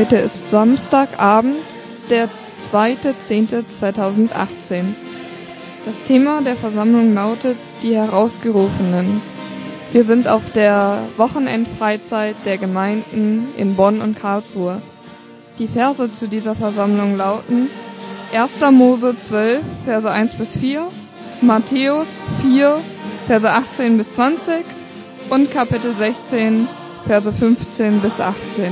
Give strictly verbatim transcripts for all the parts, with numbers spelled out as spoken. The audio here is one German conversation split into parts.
Heute ist Samstagabend, der zweiter zehnter zweitausendachtzehn. Das Thema der Versammlung lautet die Herausgerufenen. Wir sind auf der Wochenendfreizeit der Gemeinden in Bonn und Karlsruhe. Die Verse zu dieser Versammlung lauten erster Mose zwölf, Verse eins bis vier, Matthäus vier, Verse achtzehn bis zwanzig und Kapitel sechzehn, Verse fünfzehn bis achtzehn.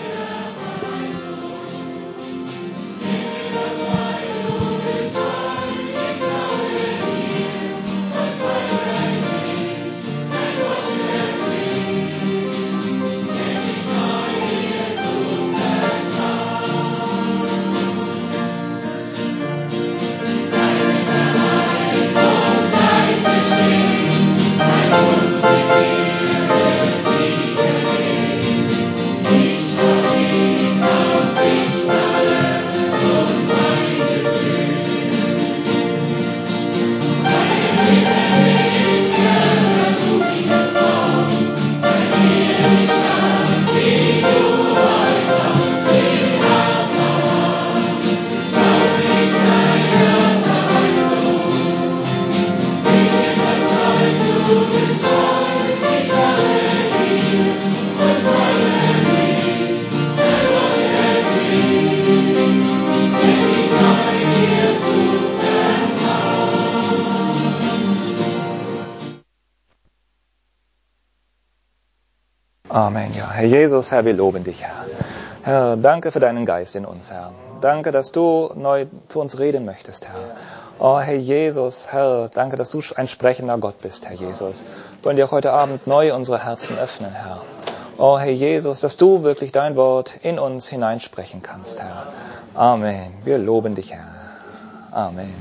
Amen, ja. Herr Jesus, Herr, wir loben dich, Herr. Herr, danke für deinen Geist in uns, Herr. Danke, dass du neu zu uns reden möchtest, Herr. Oh, Herr Jesus, Herr, danke, dass du ein sprechender Gott bist, Herr Jesus. Wir wollen dir auch heute Abend neu unsere Herzen öffnen, Herr. Oh, Herr Jesus, dass du wirklich dein Wort in uns hineinsprechen kannst, Herr. Amen. Wir loben dich, Herr. Amen.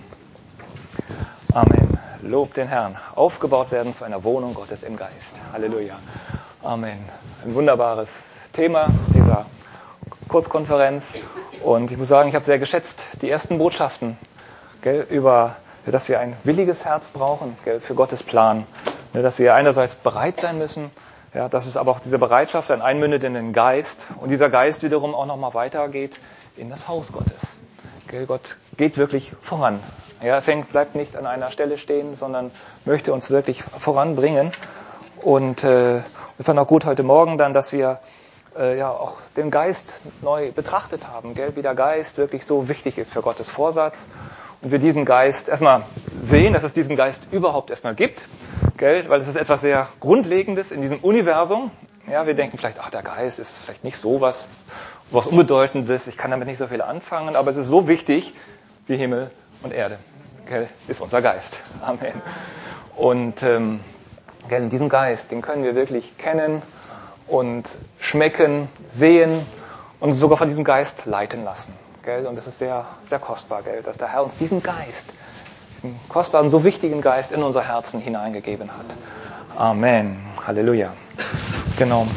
Amen. Lob den Herrn. Aufgebaut werden zu einer Wohnung Gottes im Geist. Halleluja. Amen. Ein wunderbares Thema dieser Kurzkonferenz. Und ich muss sagen, ich habe sehr geschätzt die ersten Botschaften, gell, über, dass wir ein williges Herz brauchen, gell, für Gottes Plan. Dass wir einerseits bereit sein müssen, ja, dass es aber auch diese Bereitschaft dann einmündet in den Geist. Und dieser Geist wiederum auch nochmal weitergeht in das Haus Gottes. Gell, Gott geht wirklich voran. Ja, er fängt, bleibt nicht an einer Stelle stehen, sondern möchte uns wirklich voranbringen. Und äh, wir fanden auch gut heute Morgen dann, dass wir äh, ja auch den Geist neu betrachtet haben, gell? Wie der Geist wirklich so wichtig ist für Gottes Vorsatz. Und wir diesen Geist erstmal sehen, dass es diesen Geist überhaupt erstmal gibt, gell? Weil es ist etwas sehr Grundlegendes in diesem Universum. Ja, wir denken vielleicht, ach, der Geist ist vielleicht nicht so was, was Unbedeutendes, ich kann damit nicht so viel anfangen, aber es ist so wichtig wie Himmel und Erde, gell? Ist unser Geist. Amen. Und ähm, gell, diesen Geist, den können wir wirklich kennen und schmecken, sehen und sogar von diesem Geist leiten lassen. Gell? Und das ist sehr, sehr kostbar, gell? Dass der Herr uns diesen Geist, diesen kostbaren, so wichtigen Geist in unser Herzen hineingegeben hat. Amen. Halleluja. Genau.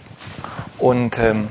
Und, ähm,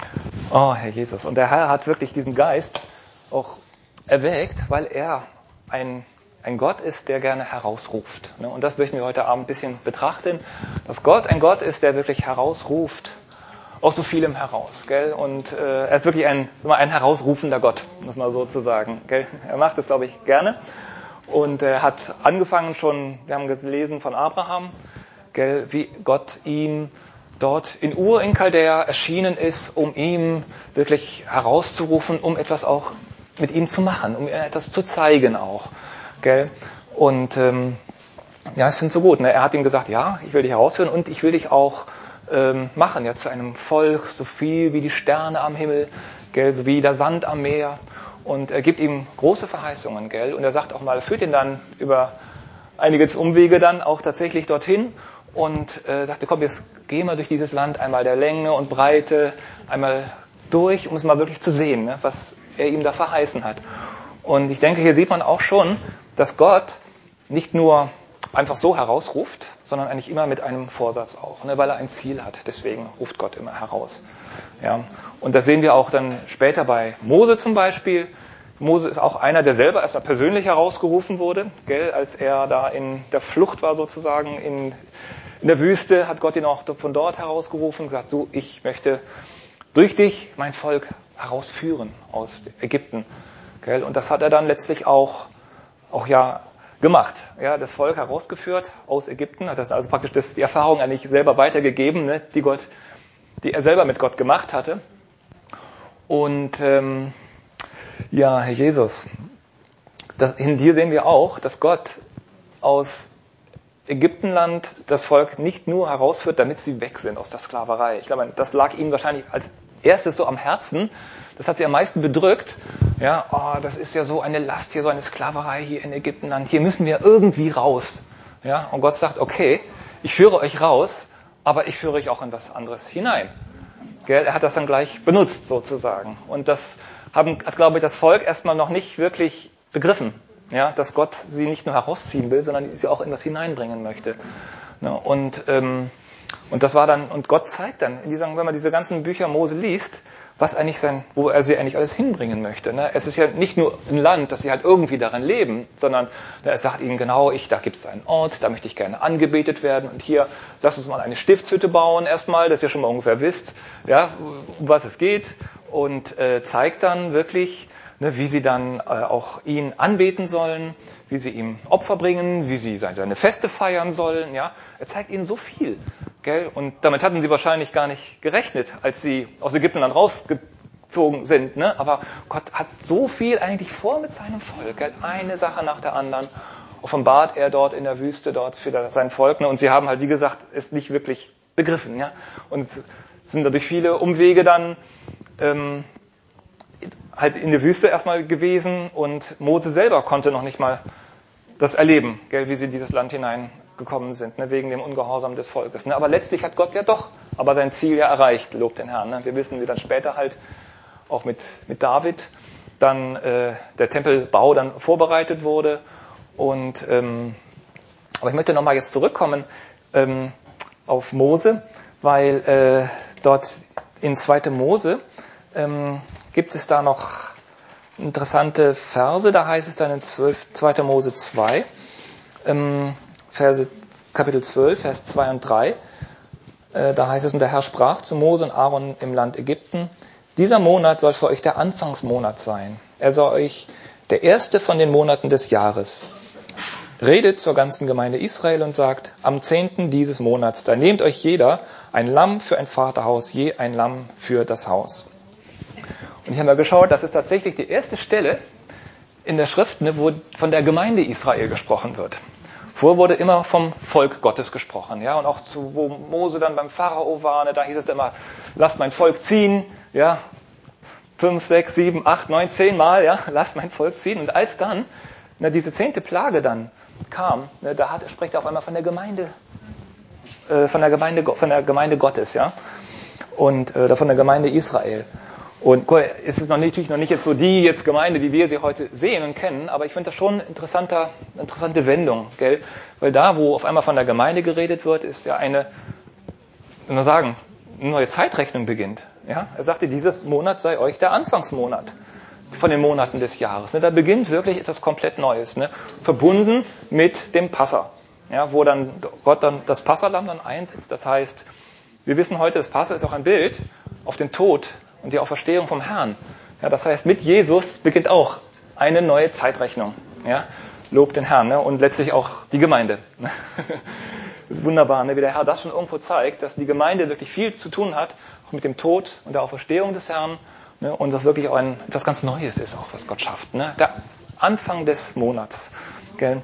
oh Herr Jesus, und der Herr hat wirklich diesen Geist auch erwägt, weil er ein ein Gott ist, der gerne herausruft. Und das möchten wir heute Abend ein bisschen betrachten, dass Gott ein Gott ist, der wirklich herausruft, aus so vielem heraus. Gell? Und äh, er ist wirklich ein, ein herausrufender Gott, muss man so zu sagen. Gell? Er macht das, glaube ich, gerne. Und er hat angefangen schon, wir haben gelesen von Abraham, gell, wie Gott ihm dort in Ur in Chaldea erschienen ist, um ihm wirklich herauszurufen, um etwas auch mit ihm zu machen, um etwas zu zeigen auch. Gell? Und ähm, ja, ich finde es so gut. Ne? Er hat ihm gesagt, ja, ich will dich herausführen und ich will dich auch ähm, machen, ja, zu einem Volk, so viel wie die Sterne am Himmel, gell, so wie der Sand am Meer. Und er gibt ihm große Verheißungen, gell? Und er sagt auch mal, führt ihn dann über einige Umwege dann auch tatsächlich dorthin und äh, sagte, komm, jetzt geh mal durch dieses Land, einmal der Länge und Breite, einmal durch, um es mal wirklich zu sehen, ne, was er ihm da verheißen hat. Und ich denke, hier sieht man auch schon, dass Gott nicht nur einfach so herausruft, sondern eigentlich immer mit einem Vorsatz auch, ne, weil er ein Ziel hat. Deswegen ruft Gott immer heraus. Ja. Und das sehen wir auch dann später bei Mose zum Beispiel. Mose ist auch einer, der selber erstmal persönlich herausgerufen wurde, gell, als er da in der Flucht war sozusagen in, in der Wüste, hat Gott ihn auch von dort herausgerufen und gesagt, du, ich möchte durch dich mein Volk herausführen aus Ägypten. Gell? Und das hat er dann letztlich auch, auch ja gemacht. Ja, das Volk herausgeführt aus Ägypten, hat das also praktisch das, die Erfahrung eigentlich selber weitergegeben, ne, die Gott, die er selber mit Gott gemacht hatte. Und ähm, ja, Herr Jesus, das, in dir sehen wir auch, dass Gott aus Ägyptenland das Volk nicht nur herausführt, damit sie weg sind aus der Sklaverei. Ich glaube, das lag ihnen wahrscheinlich als erstes so am Herzen. Das hat sie am meisten bedrückt. Ja, oh, das ist ja so eine Last hier, so eine Sklaverei hier in Ägyptenland. Hier müssen wir irgendwie raus. Ja, und Gott sagt, okay, ich führe euch raus, aber ich führe euch auch in was anderes hinein. Gell? Er hat das dann gleich benutzt sozusagen. Und das haben, hat, glaube ich, das Volk erstmal noch nicht wirklich begriffen. Ja, dass Gott sie nicht nur herausziehen will, sondern sie auch in was hineinbringen möchte. Ja, und, ähm, und das war dann, und Gott zeigt dann, in dieser, wenn man diese ganzen Bücher Mose liest, was eigentlich sein, wo er sie eigentlich alles hinbringen möchte. Ne? Es ist ja nicht nur ein Land, dass sie halt irgendwie darin leben, sondern er sagt ihnen genau, ich, da gibt es einen Ort, da möchte ich gerne angebetet werden und hier, lass uns mal eine Stiftshütte bauen erstmal, dass ihr schon mal ungefähr wisst, ja, um was es geht und äh, zeigt dann wirklich, ne, wie sie dann äh, auch ihn anbeten sollen, wie sie ihm Opfer bringen, wie sie seine Feste feiern sollen. Ja, er zeigt ihnen so viel, gell? Und damit hatten sie wahrscheinlich gar nicht gerechnet, als sie aus Ägyptenland rausgezogen sind. Ne? Aber Gott hat so viel eigentlich vor mit seinem Volk, gell? Eine Sache nach der anderen offenbart er dort in der Wüste dort für sein Volk. Ne? Und sie haben halt, wie gesagt, es nicht wirklich begriffen. Ja, und sind dadurch viele Umwege dann ähm, halt in der Wüste erstmal gewesen und Mose selber konnte noch nicht mal das erleben, gell, wie sie in dieses Land hineingekommen sind, ne, wegen dem Ungehorsam des Volkes. Ne. Aber letztlich hat Gott ja doch aber sein Ziel ja erreicht, lobt den Herrn. Ne. Wir wissen, wie dann später halt auch mit, mit David dann äh, der Tempelbau dann vorbereitet wurde. Und ähm, aber ich möchte nochmal jetzt zurückkommen ähm, auf Mose, weil äh, dort in zweite Mose ähm, gibt es da noch interessante Verse, da heißt es dann in zweite Mose zwei, ähm, Verse, Kapitel zwölf, Vers zwei und drei, äh, da heißt es, und der Herr sprach zu Mose und Aaron im Land Ägypten, dieser Monat soll für euch der Anfangsmonat sein. Er soll euch der erste von den Monaten des Jahres. Redet zur ganzen Gemeinde Israel und sagt, am zehnten dieses Monats, da nehmt euch jeder ein Lamm für ein Vaterhaus, je ein Lamm für das Haus. Und ich habe mal geschaut, das ist tatsächlich die erste Stelle in der Schrift, ne, wo von der Gemeinde Israel gesprochen wird. Vorher wurde immer vom Volk Gottes gesprochen, ja, und auch zu, wo Mose dann beim Pharao war, ne, da hieß es immer, lasst mein Volk ziehen, ja, fünf, sechs, sieben, acht, neun, zehn Mal, ja, lasst mein Volk ziehen. Und als dann ne, diese zehnte Plage dann kam, ne, da hat, spricht er auf einmal von der Gemeinde, äh, von der Gemeinde, von der Gemeinde Gottes, ja, und äh, von der Gemeinde Israel. Und es ist noch nicht, natürlich noch nicht jetzt so die jetzt Gemeinde, wie wir sie heute sehen und kennen, aber ich finde das schon eine interessante, interessante Wendung, gell? Weil da, wo auf einmal von der Gemeinde geredet wird, ist ja eine, wie man sagen, eine neue Zeitrechnung beginnt. Ja? Er sagte, dieses Monat sei euch der Anfangsmonat von den Monaten des Jahres. Ne? Da beginnt wirklich etwas komplett Neues, ne? Verbunden mit dem Passa, ja? Wo dann Gott dann das Passalamm dann einsetzt. Das heißt, wir wissen heute, das Passa ist auch ein Bild auf den Tod und die Auferstehung vom Herrn. Ja, das heißt, mit Jesus beginnt auch eine neue Zeitrechnung. Ja, lobt den Herrn, ne? Und letztlich auch die Gemeinde. Das ist wunderbar, ne? Wie der Herr das schon irgendwo zeigt, dass die Gemeinde wirklich viel zu tun hat, auch mit dem Tod und der Auferstehung des Herrn, ne? Und das wirklich auch ein, etwas ganz Neues ist, auch was Gott schafft. Ne? Der Anfang des Monats. Gell?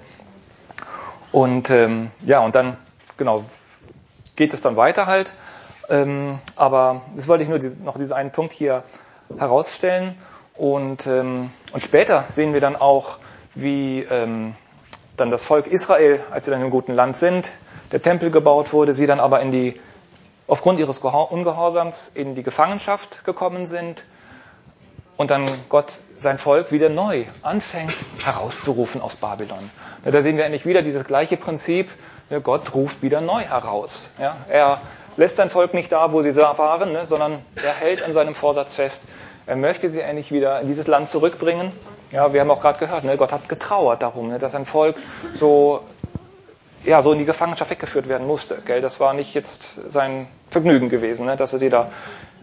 Und ähm, ja, und dann genau geht es dann weiter halt. Ähm, aber das wollte ich nur diese, noch diesen einen Punkt hier herausstellen. Und, ähm, und später sehen wir dann auch, wie ähm, dann das Volk Israel, als sie dann im guten Land sind, der Tempel gebaut wurde, sie dann aber in die, aufgrund ihres Ungehorsams in die Gefangenschaft gekommen sind und dann Gott sein Volk wieder neu anfängt herauszurufen aus Babylon. Da sehen wir endlich wieder dieses gleiche Prinzip, Gott ruft wieder neu heraus. Ja, er lässt sein Volk nicht da, wo sie waren, ne, sondern er hält an seinem Vorsatz fest. Er möchte sie endlich wieder in dieses Land zurückbringen. Ja, wir haben auch gerade gehört, ne, Gott hat getrauert darum, ne, dass sein Volk so, ja, so in die Gefangenschaft weggeführt werden musste. Gell? Das war nicht jetzt sein Vergnügen gewesen, ne, dass er sie da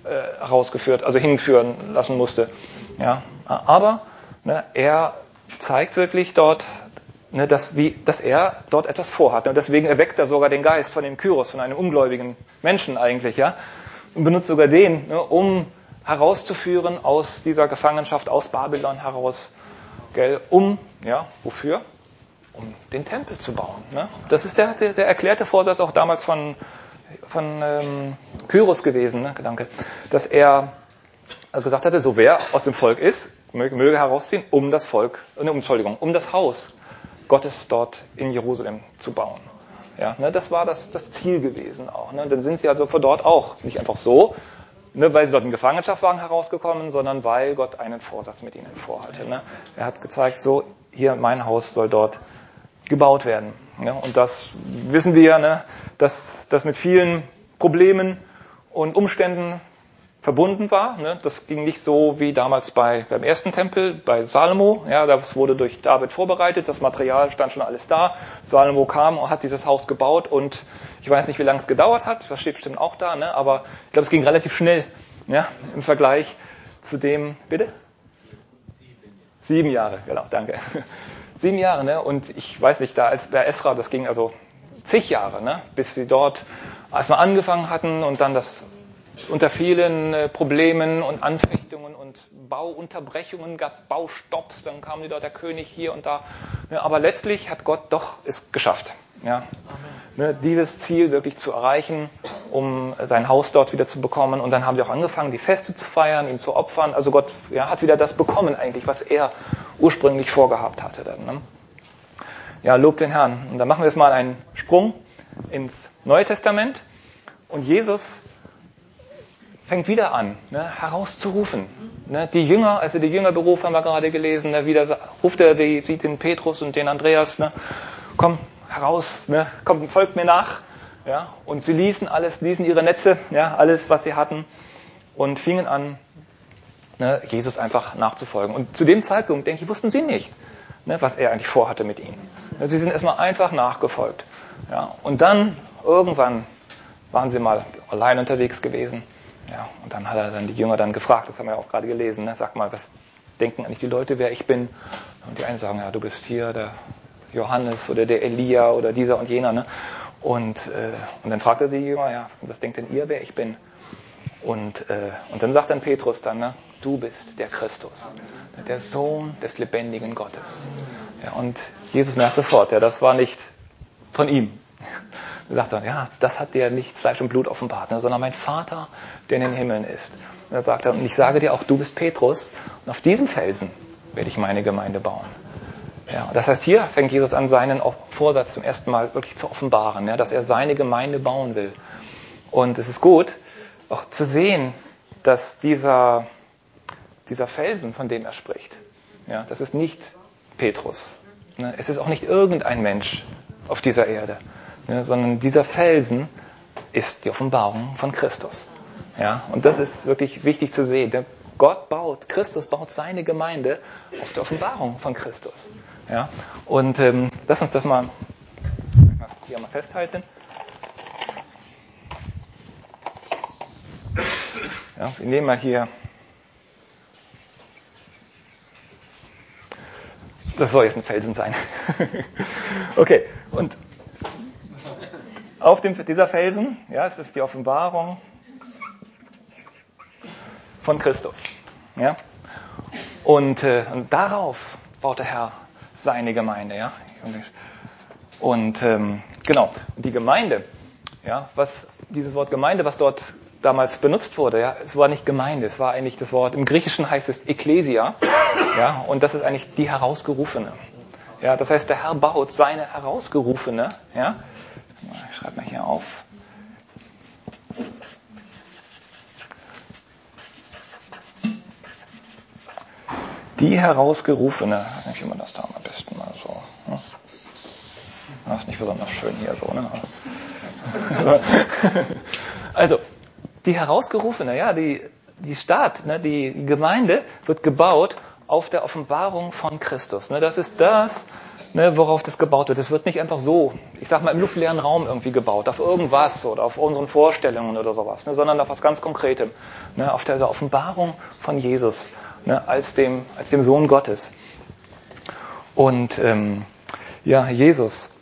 äh, herausgeführt, also hinführen lassen musste. Ja, aber ne, er zeigt wirklich dort, ne, dass, wie, dass er dort etwas vorhat. Und deswegen erweckt er sogar den Geist von dem Kyros, von einem ungläubigen Menschen eigentlich, ja, und benutzt sogar den, ne, um herauszuführen aus dieser Gefangenschaft, aus Babylon heraus, gell, um, ja, wofür? Um den Tempel zu bauen. Ne? Das ist der, der, der erklärte Vorsatz auch damals von, von ähm, Kyros gewesen, ne, Gedanke, dass er gesagt hatte, so wer aus dem Volk ist, möge, möge herausziehen, um das Volk, äh, Entschuldigung, um das Haus Gottes dort in Jerusalem zu bauen. Ja, ne, das war das, das Ziel gewesen auch. Ne? Dann sind sie also von dort auch nicht einfach so, ne, weil sie dort in Gefangenschaft waren, herausgekommen, sondern weil Gott einen Vorsatz mit ihnen vorhatte. Ne? Er hat gezeigt, so, hier, mein Haus soll dort gebaut werden. Ja? Und das wissen wir, ne, dass das mit vielen Problemen und Umständen verbunden war. Ne? Das ging nicht so wie damals bei, beim ersten Tempel, bei Salomo. Ja, das wurde durch David vorbereitet, das Material stand schon alles da. Salomo kam und hat dieses Haus gebaut und ich weiß nicht, wie lange es gedauert hat, das steht bestimmt auch da, ne? Aber ich glaube, es ging relativ schnell, ja, im Vergleich zu dem, bitte? Sieben. Sieben Jahre, genau, danke. Sieben Jahre, ne? Und ich weiß nicht, da ist bei Esra, das ging also zig Jahre, ne? Bis sie dort erstmal angefangen hatten und dann das unter vielen äh, Problemen und Anfechtungen und Bauunterbrechungen gab es Baustopps, dann kam wieder der König hier und da. Ne, aber letztlich hat Gott doch es geschafft, ja, ne, dieses Ziel wirklich zu erreichen, um sein Haus dort wieder zu bekommen. Und dann haben sie auch angefangen, die Feste zu feiern, ihm zu opfern. Also Gott ja, hat wieder das bekommen eigentlich, was er ursprünglich vorgehabt hatte. Dann, ne? Ja, lob den Herrn. Und dann machen wir jetzt mal einen Sprung ins Neue Testament. Und Jesus fängt wieder an, ne, herauszurufen. Ne, die Jünger, also die Jüngerberuf haben wir gerade gelesen, ne, wieder ruft er, die, sieht den Petrus und den Andreas, ne, komm heraus, ne, komm, folgt mir nach. Ja, und sie ließen alles, ließen ihre Netze, ja, alles, was sie hatten, und fingen an, ne, Jesus einfach nachzufolgen. Und zu dem Zeitpunkt, denke ich, wussten sie nicht, ne, was er eigentlich vorhatte mit ihnen. Ne, sie sind erstmal einfach nachgefolgt. Ja, und dann, irgendwann, waren sie mal allein unterwegs gewesen. Ja, und dann hat er dann die Jünger dann gefragt, das haben wir ja auch gerade gelesen, ne? Sag mal, was denken eigentlich die Leute, wer ich bin? Und die einen sagen, ja, du bist hier der Johannes oder der Elia oder dieser und jener. Ne? Und, äh, und dann fragt er sie, Jünger, ja, was denkt denn ihr, wer ich bin? Und, äh, und dann sagt dann Petrus dann, ne, du bist der Christus, der Sohn des lebendigen Gottes. Ja, und Jesus merkt sofort, ja, das war nicht von ihm. Er sagt dann, ja, das hat dir nicht Fleisch und Blut offenbart, ne, sondern mein Vater, der in den Himmeln ist. Und er sagt dann, und ich sage dir auch, du bist Petrus, und auf diesem Felsen werde ich meine Gemeinde bauen. Ja, das heißt, hier fängt Jesus an, seinen Vorsatz zum ersten Mal wirklich zu offenbaren, ja, dass er seine Gemeinde bauen will. Und es ist gut, auch zu sehen, dass dieser, dieser Felsen, von dem er spricht, ja, das ist nicht Petrus. Ne, es ist auch nicht irgendein Mensch auf dieser Erde. Ja, sondern dieser Felsen ist die Offenbarung von Christus. Ja, und das ist wirklich wichtig zu sehen. Denn Gott baut, Christus baut seine Gemeinde auf der Offenbarung von Christus. Ja, und ähm, lass uns das mal hier mal festhalten. Ja, wir nehmen mal hier. Das soll jetzt ein Felsen sein. Okay, und auf dem, dieser Felsen, ja, es ist die Offenbarung von Christus. Ja? Und, äh, und darauf baut der Herr seine Gemeinde. Ja? Und ähm, genau, die Gemeinde, ja, was dieses Wort Gemeinde, was dort damals benutzt wurde, ja, es war nicht Gemeinde, es war eigentlich das Wort, im Griechischen heißt es Ekklesia, ja, und das ist eigentlich die Herausgerufene. Ja, das heißt, der Herr baut seine Herausgerufene, ja. Ich schreibe mal hier auf. Die Herausgerufene, wie man das da am besten mal so. Ne? Das ist nicht besonders schön hier so, ne? Also, die Herausgerufene, ja, die, die Stadt, ne, die Gemeinde wird gebaut auf der Offenbarung von Christus. Ne, das ist das, ne, worauf das gebaut wird. Es wird nicht einfach so, ich sag mal, im luftleeren Raum irgendwie gebaut, auf irgendwas oder auf unseren Vorstellungen oder sowas, ne, sondern auf was ganz Konkretem, ne, auf der Offenbarung von Jesus, ne, als dem, als dem Sohn Gottes. Und ähm, ja, Jesus.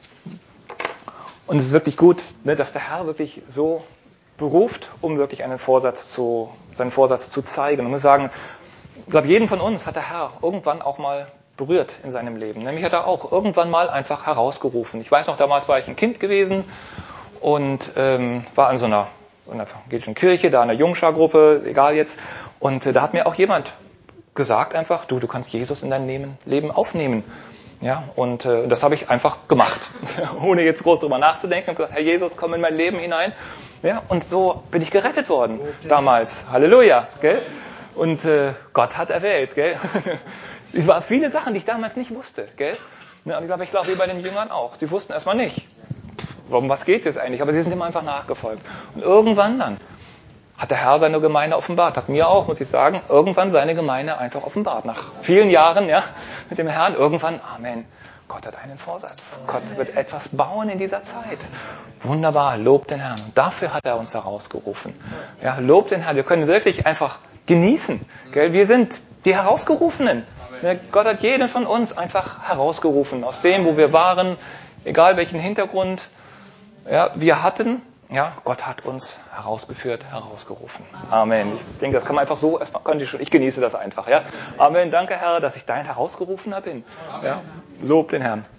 Und es ist wirklich gut, ne, dass der Herr wirklich so beruft, um wirklich einen Vorsatz zu, seinen Vorsatz zu zeigen. Und ich muss sagen, ich glaube, jeden von uns hat der Herr irgendwann auch mal berührt in seinem Leben. Nämlich hat er auch irgendwann mal einfach herausgerufen. Ich weiß noch, damals war ich ein Kind gewesen und ähm, war in so einer, so einer evangelischen Kirche, da in einer Jungschargruppe, egal jetzt. Und äh, da hat mir auch jemand gesagt einfach, du, du kannst Jesus in dein Leben aufnehmen. Ja, und äh, das habe ich einfach gemacht, ohne jetzt groß drüber nachzudenken. Ich habe gesagt, Herr Jesus, komm in mein Leben hinein. Ja, und so bin ich gerettet worden damals. Halleluja, gell? Und äh, Gott hat erwählt, gell? Es waren viele Sachen, die ich damals nicht wusste, gell? Und ich glaube, ich glaube, wie bei den Jüngern auch. Sie wussten erstmal nicht, um was geht's jetzt eigentlich, aber sie sind immer einfach nachgefolgt. Und irgendwann dann hat der Herr seine Gemeinde offenbart, hat mir auch, muss ich sagen, irgendwann seine Gemeinde einfach offenbart. Nach vielen Jahren, ja, mit dem Herrn, irgendwann, Amen. Gott hat einen Vorsatz. Gott wird etwas bauen in dieser Zeit. Wunderbar, lobt den Herrn. Und dafür hat er uns herausgerufen. Ja, lobt den Herrn. Wir können wirklich einfach genießen. Gell? Wir sind die Herausgerufenen. Ja, Gott hat jeden von uns einfach herausgerufen. Aus dem, wo wir waren, egal welchen Hintergrund ja, wir hatten. Ja, Gott hat uns herausgeführt, herausgerufen. Amen. Ich denke, das kann man einfach so, erstmal könnte ich schon, ich genieße das einfach, ja. Amen. Danke, Herr, dass ich dein Herausgerufener bin. Ja, lob den Herrn.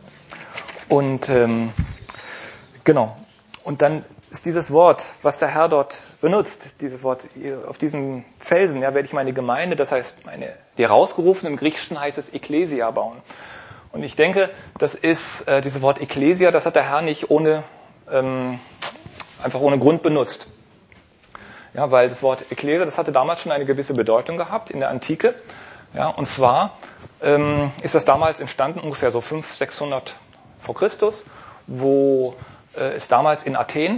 Und, ähm, genau. Und dann ist dieses Wort, was der Herr dort benutzt, dieses Wort, auf diesem Felsen, ja, werde ich meine Gemeinde, das heißt, meine, die herausgerufenen, im Griechischen heißt es Ekklesia bauen. Und ich denke, das ist, äh, dieses Wort Ekklesia, das hat der Herr nicht ohne, ähm, einfach ohne Grund benutzt. Ja, weil das Wort Ekklesia, das hatte damals schon eine gewisse Bedeutung gehabt in der Antike. Ja, und zwar ähm, ist das damals entstanden, ungefähr so fünfhundert, sechshundert vor Christus, wo äh, es damals in Athen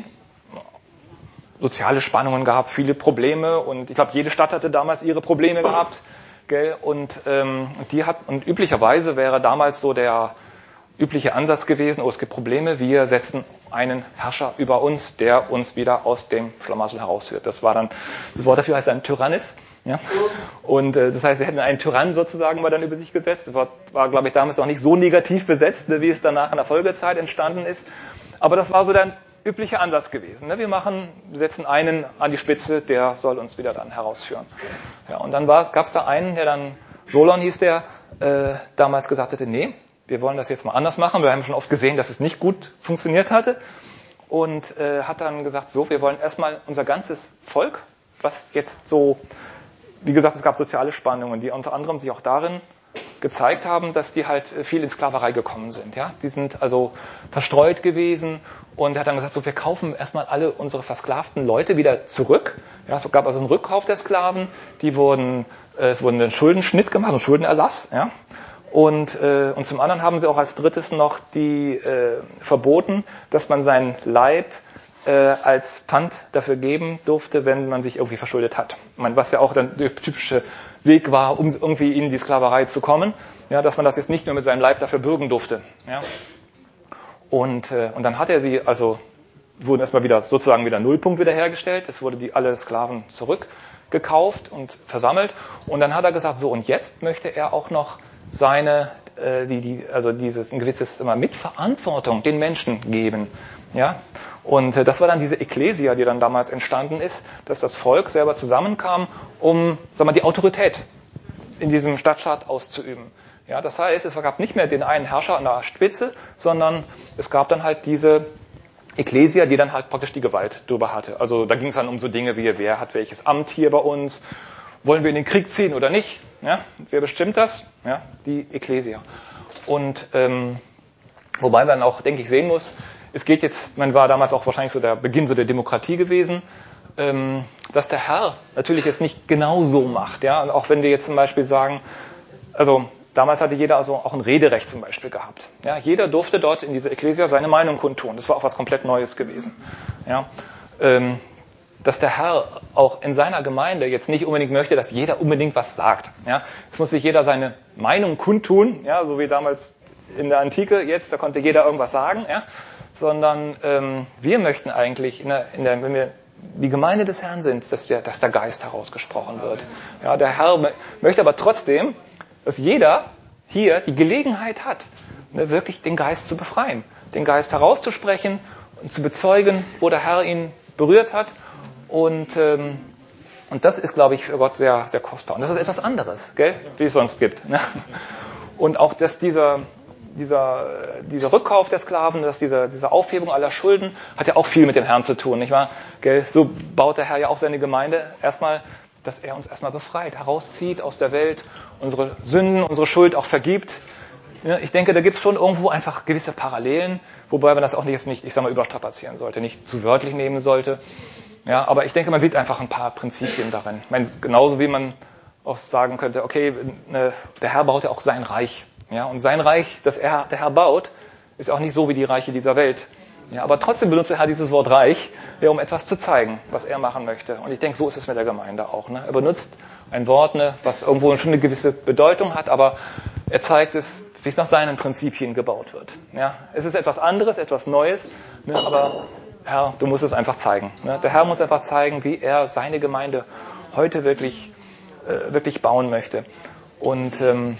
soziale Spannungen gab, viele Probleme und ich glaube, jede Stadt hatte damals ihre Probleme gehabt. Gell? Und, ähm, die hat, und üblicherweise wäre damals so der übliche Ansatz gewesen, oh, es gibt Probleme, wir setzen einen Herrscher über uns, der uns wieder aus dem Schlamassel herausführt. Das war dann, das Wort dafür heißt ein Tyrannis. Ja? Und äh, das heißt, wir hätten einen Tyrann sozusagen mal dann über sich gesetzt. Das war, war glaube ich, damals noch nicht so negativ besetzt, ne, wie es danach in der Folgezeit entstanden ist. Aber das war so der übliche Ansatz gewesen. Ne? Wir machen, wir setzen einen an die Spitze, der soll uns wieder dann herausführen. Ja, und dann gab es da einen, der dann, Solon hieß der, äh, damals gesagt hatte, nee, wir wollen das jetzt mal anders machen. Wir haben schon oft gesehen, dass es nicht gut funktioniert hatte. Und äh, hat dann gesagt, so, wir wollen erstmal unser ganzes Volk, was jetzt so, wie gesagt, es gab soziale Spannungen, die unter anderem sich auch darin gezeigt haben, dass die halt viel in Sklaverei gekommen sind. Ja? Die sind also verstreut gewesen und er hat dann gesagt, so, wir kaufen erstmal alle unsere versklavten Leute wieder zurück. Ja, es gab also einen Rückkauf der Sklaven, die wurden, äh, es wurde ein Schuldenschnitt gemacht, ein Schuldenerlass, ja. Und, äh, und zum anderen haben sie auch als drittes noch die äh, verboten, dass man seinen Leib äh, als Pfand dafür geben durfte, wenn man sich irgendwie verschuldet hat. Ich meine, was ja auch dann der typische Weg war, um irgendwie in die Sklaverei zu kommen, ja, dass man das jetzt nicht nur mit seinem Leib dafür bürgen durfte. Ja. Und, äh, und dann hat er sie, also wurden erstmal wieder sozusagen wieder Nullpunkt wiederhergestellt. Es wurde die alle Sklaven zurückgekauft und versammelt. Und dann hat er gesagt, so und jetzt möchte er auch noch seine, äh, die, die, also dieses ein gewisses immer Mitverantwortung den Menschen geben, ja. Und äh, das war dann diese Ekklesia, die dann damals entstanden ist, dass das Volk selber zusammenkam, um, sag mal, die Autorität in diesem Stadtstaat auszuüben. Ja, das heißt, es gab nicht mehr den einen Herrscher an der Spitze, sondern es gab dann halt diese Ekklesia, die dann halt praktisch die Gewalt drüber hatte. Also da ging es dann um so Dinge wie, wer hat welches Amt hier bei uns, wollen wir in den Krieg ziehen oder nicht? Ja, wer bestimmt das? Ja, die Ekklesia. Und ähm, wobei man auch, denke ich, sehen muss, es geht jetzt, man war damals auch wahrscheinlich so der Beginn so der Demokratie gewesen, ähm, dass der Herr natürlich jetzt nicht genau so macht. Ja, und auch wenn wir jetzt zum Beispiel sagen, also damals hatte jeder also auch ein Rederecht zum Beispiel gehabt. Ja, jeder durfte dort in dieser Ekklesia seine Meinung kundtun. Das war auch was komplett Neues gewesen. Ja, ähm, dass der Herr auch in seiner Gemeinde jetzt nicht unbedingt möchte, dass jeder unbedingt was sagt. Ja, es muss sich jeder seine Meinung kundtun, ja, so wie damals in der Antike. Jetzt, da konnte jeder irgendwas sagen, ja, sondern ähm, wir möchten eigentlich, in der, in der, wenn wir die Gemeinde des Herrn sind, dass der, dass der Geist herausgesprochen wird. Ja, der Herr möchte aber trotzdem, dass jeder hier die Gelegenheit hat, ne, wirklich den Geist zu befreien, den Geist herauszusprechen und zu bezeugen, wo der Herr ihn berührt hat. Und, ähm, und das ist, glaube ich, für Gott sehr, sehr kostbar. Und das ist etwas anderes, gell, wie es sonst gibt. Ne? Und auch, dass dieser, dieser, dieser Rückkauf der Sklaven, dass diese, diese Aufhebung aller Schulden, hat ja auch viel mit dem Herrn zu tun, nicht wahr? Gell? So baut der Herr ja auch seine Gemeinde erstmal, dass er uns erstmal befreit, herauszieht aus der Welt, unsere Sünden, unsere Schuld auch vergibt. Ja, ich denke, da gibt es schon irgendwo einfach gewisse Parallelen, wobei man das auch nicht, nicht ich sag mal, überstrapazieren sollte, nicht zu wörtlich nehmen sollte. Ja, aber ich denke, man sieht einfach ein paar Prinzipien darin. Ich meine, genauso wie man auch sagen könnte, okay, ne, der Herr baut ja auch sein Reich. Ja, und sein Reich, das er, der Herr baut, ist auch nicht so wie die Reiche dieser Welt. Ja, aber trotzdem benutzt der Herr dieses Wort Reich, ja, um etwas zu zeigen, was er machen möchte. Und ich denke, so ist es mit der Gemeinde auch. Ne? Er benutzt ein Wort, ne, was irgendwo schon eine gewisse Bedeutung hat, aber er zeigt es, wie es nach seinen Prinzipien gebaut wird. Ja, es ist etwas anderes, etwas Neues, ne, aber Herr, du musst es einfach zeigen. Ne? Der Herr muss einfach zeigen, wie er seine Gemeinde heute wirklich, äh, wirklich bauen möchte. Und ähm,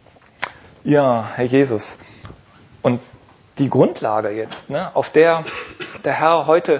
ja, Herr Jesus. Und die Grundlage jetzt, ne, auf der der Herr heute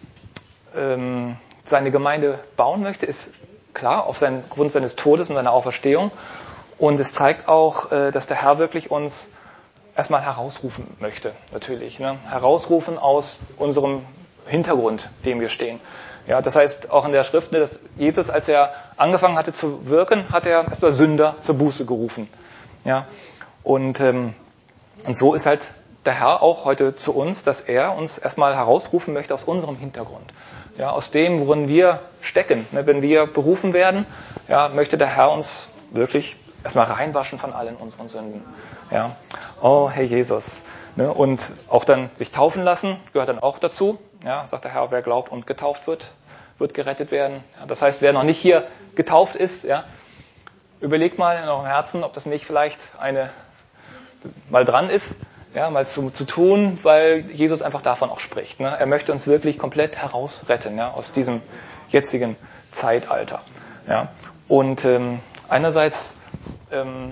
ähm, seine Gemeinde bauen möchte, ist klar auf seinen Grund seines Todes und seiner Auferstehung. Und es zeigt auch, äh, dass der Herr wirklich uns erstmal herausrufen möchte, natürlich. Ne? Herausrufen aus unserem Hintergrund, dem wir stehen. Ja, das heißt auch in der Schrift, ne, dass Jesus, als er angefangen hatte zu wirken, hat er erstmal Sünder zur Buße gerufen. Ja, und, ähm, und so ist halt der Herr auch heute zu uns, dass er uns erstmal herausrufen möchte aus unserem Hintergrund. Ja, aus dem, worin wir stecken. Ne? Wenn wir berufen werden, ja, möchte der Herr uns wirklich erstmal reinwaschen von allen unseren Sünden. Ja. Oh, Herr Jesus. Ne? Und auch dann sich taufen lassen, gehört dann auch dazu. Ja, sagt der Herr, wer glaubt und getauft wird, wird gerettet werden. Ja, das heißt, wer noch nicht hier getauft ist, ja, überlegt mal in eurem Herzen, ob das nicht vielleicht eine mal dran ist, ja, mal zu, zu tun, weil Jesus einfach davon auch spricht. Ne? Er möchte uns wirklich komplett herausretten, ja, aus diesem jetzigen Zeitalter. Ja. Und ähm, einerseits ähm,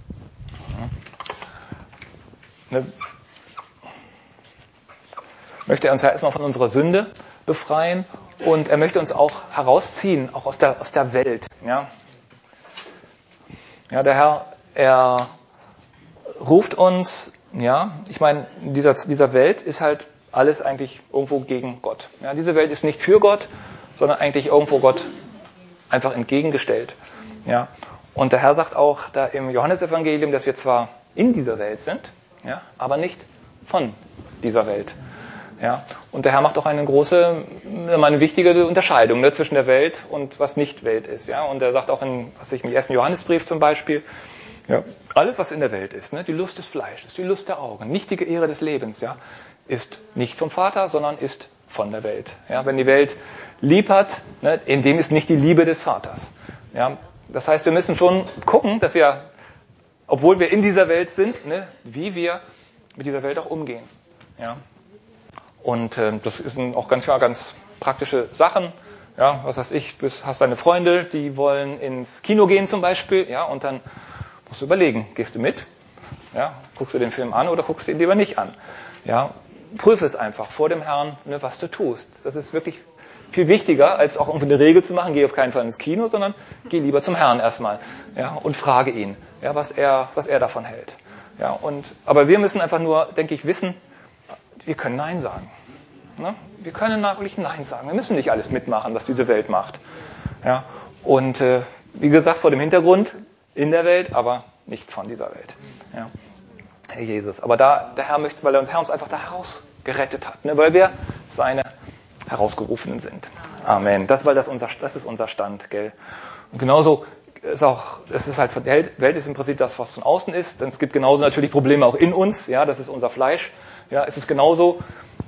ne, möchte er uns ja erstmal von unserer Sünde befreien und er möchte uns auch herausziehen, auch aus der, aus der Welt. Ja. Ja, der Herr, er ruft uns, ja, ich meine, in dieser, dieser Welt ist halt alles eigentlich irgendwo gegen Gott. Ja, diese Welt ist nicht für Gott, sondern eigentlich irgendwo Gott einfach entgegengestellt. Ja, und der Herr sagt auch da im Johannesevangelium, dass wir zwar in dieser Welt sind, ja, aber nicht von dieser Welt. Ja, und der Herr macht auch eine große, eine wichtige Unterscheidung, ne, zwischen der Welt und was nicht Welt ist. Ja, und er sagt auch in, was ich, im ersten Johannesbrief zum Beispiel, ja, alles, was in der Welt ist, ne, die Lust des Fleisches, die Lust der Augen, nichtige Ehre des Lebens, ja, ist nicht vom Vater, sondern ist von der Welt. Ja, wenn die Welt lieb hat, ne, in dem ist nicht die Liebe des Vaters. Ja, das heißt, wir müssen schon gucken, dass wir, obwohl wir in dieser Welt sind, ne, wie wir mit dieser Welt auch umgehen. Ja. Und äh, das sind auch ganz klar ganz praktische Sachen. Ja, was weiß ich, du hast deine Freunde, die wollen ins Kino gehen zum Beispiel, ja, und dann musst du überlegen, gehst du mit? Ja, guckst du den Film an oder guckst du ihn lieber nicht an? Ja, prüfe es einfach vor dem Herrn, ne, was du tust. Das ist wirklich viel wichtiger, als auch irgendwie eine Regel zu machen, geh auf keinen Fall ins Kino, sondern geh lieber zum Herrn erstmal, ja, und frage ihn, ja, was er, was er davon hält. Ja, und, aber wir müssen einfach nur, denke ich, wissen, wir können Nein sagen. Ne? Wir können wirklich Nein sagen. Wir müssen nicht alles mitmachen, was diese Welt macht. Ja, und äh, wie gesagt, vor dem Hintergrund in der Welt, aber nicht von dieser Welt. Ja. Herr Jesus. Aber da der Herr möchte, weil der Herr uns einfach da herausgerettet hat, ne? Weil wir seine Herausgerufenen sind. Amen. Das, weil das unser, das ist unser Stand, gell? Und genauso ist auch, es ist halt, die Welt ist im Prinzip das, was von außen ist. Denn es gibt genauso natürlich Probleme auch in uns. Ja, das ist unser Fleisch. Ja, es ist genauso,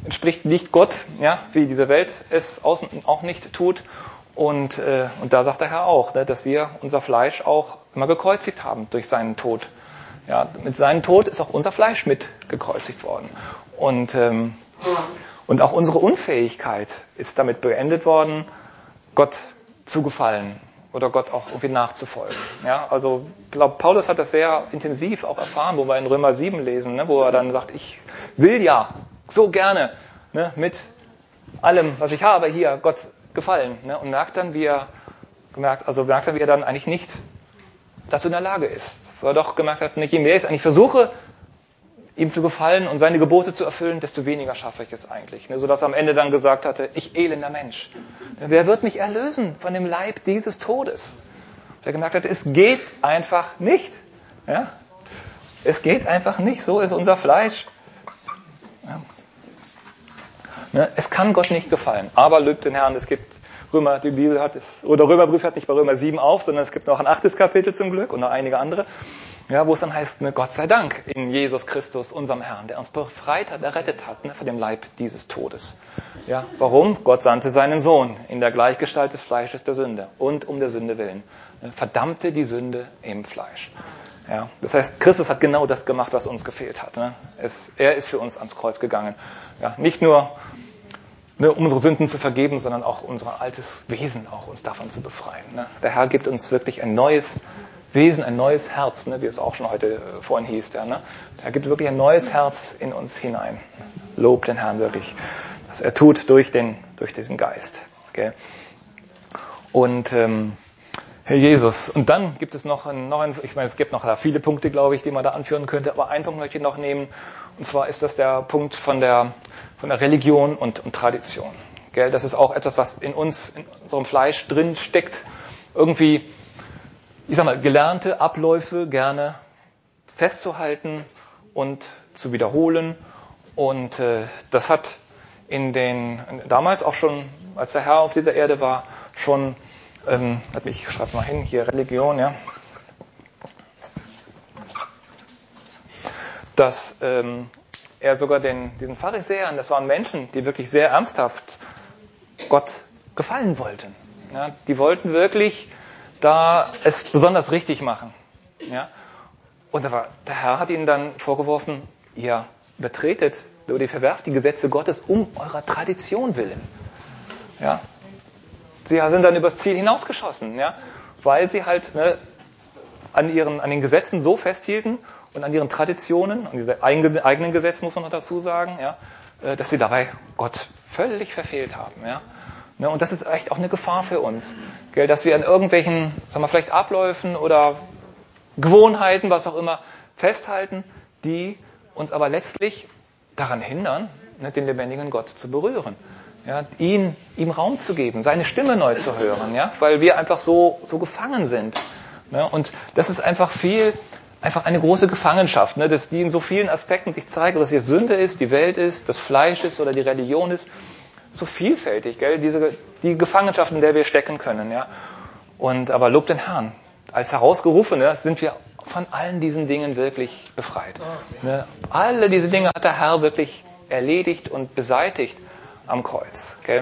entspricht nicht Gott, ja, wie diese Welt es außen auch nicht tut. Und, äh, und da sagt der Herr auch, ne, dass wir unser Fleisch auch immer gekreuzigt haben durch seinen Tod. Ja, mit seinem Tod ist auch unser Fleisch mit gekreuzigt worden. Und, ähm, und auch unsere Unfähigkeit ist damit beendet worden, Gott zu gefallen oder Gott auch irgendwie nachzufolgen. Ja, also ich glaube, Paulus hat das sehr intensiv auch erfahren, wo wir in Römer sieben lesen, ne, wo er dann sagt, ich will ja so gerne, ne, mit allem, was ich habe, hier Gott gefallen, ne, und merkt dann, wie er gemerkt, also merkt dann, wie er dann eigentlich nicht dazu in der Lage ist. Wo er doch gemerkt hat, je mehr ich es eigentlich versuche, ihm zu gefallen und seine Gebote zu erfüllen, desto weniger schaffe ich es eigentlich. Ne, sodass er am Ende dann gesagt hatte, ich elender Mensch, wer wird mich erlösen von dem Leib dieses Todes? Der gemerkt hat, es geht einfach nicht. Ja? Es geht einfach nicht, so ist unser Fleisch. Ja. Ne, es kann Gott nicht gefallen, aber lobt den Herrn, es gibt Römer, die Bibel hat es, oder Römerbrief hört nicht bei Römer sieben auf, sondern es gibt noch ein achtes Kapitel zum Glück und noch einige andere, ja, wo es dann heißt, ne, Gott sei Dank in Jesus Christus, unserem Herrn, der uns befreit hat, errettet hat, ne, von dem Leib dieses Todes. Ja, warum? Gott sandte seinen Sohn in der Gleichgestalt des Fleisches der Sünde und um der Sünde willen. Ne, verdammte die Sünde im Fleisch. Ja, das heißt, Christus hat genau das gemacht, was uns gefehlt hat. Ne? Es, er ist für uns ans Kreuz gegangen. Ja, nicht nur Ne, um unsere Sünden zu vergeben, sondern auch unser altes Wesen, auch uns davon zu befreien. Ne? Der Herr gibt uns wirklich ein neues Wesen, ein neues Herz, ne, wie es auch schon heute äh, vorhin hieß. Der, ne? Er gibt wirklich ein neues Herz in uns hinein. Lob den Herrn wirklich, was er tut durch, den, durch diesen Geist. Okay? Und ähm, Herr Jesus, und dann gibt es noch ein, noch ein, ich meine, es gibt noch da viele Punkte, glaube ich, die man da anführen könnte, aber einen Punkt möchte ich noch nehmen, und zwar ist das der Punkt von der von der Religion und, und Tradition. Gell? Das ist auch etwas, was in uns, in unserem Fleisch drin steckt. Irgendwie, ich sag mal, gelernte Abläufe gerne festzuhalten und zu wiederholen. Und äh, das hat in den, damals auch schon, als der Herr auf dieser Erde war, schon, ähm, hat mich, ich schreibe mal hin, hier Religion, ja, dass ähm, er sogar den, diesen Pharisäern, das waren Menschen, die wirklich sehr ernsthaft Gott gefallen wollten. Ja, die wollten wirklich da es besonders richtig machen. Ja, und aber der Herr hat ihnen dann vorgeworfen, ihr betretet oder ihr verwerft die Gesetze Gottes um eurer Tradition willen. Ja, sie sind dann übers Ziel hinausgeschossen, ja, weil sie halt ne, an ihren an den Gesetzen so festhielten und an ihren Traditionen, an diese eigenen Gesetzen, muss man noch dazu sagen, ja, dass sie dabei Gott völlig verfehlt haben. Ja. Und das ist echt auch eine Gefahr für uns, gell, dass wir an irgendwelchen, sagen wir, vielleicht Abläufen oder Gewohnheiten, was auch immer, festhalten, die uns aber letztlich daran hindern, ne, den lebendigen Gott zu berühren. Ja, ihn, ihm Raum zu geben, seine Stimme neu zu hören, ja, weil wir einfach so, so gefangen sind. Ne, und das ist einfach viel... Einfach eine große Gefangenschaft, ne, dass die in so vielen Aspekten sich zeigt, ob das jetzt Sünde ist, die Welt ist, das Fleisch ist oder die Religion ist, so vielfältig, gell, diese, die Gefangenschaft, in der wir stecken können, ja. Und, aber lob den Herrn. Als Herausgerufene sind wir von allen diesen Dingen wirklich befreit. Ne. Alle diese Dinge hat der Herr wirklich erledigt und beseitigt am Kreuz, gell.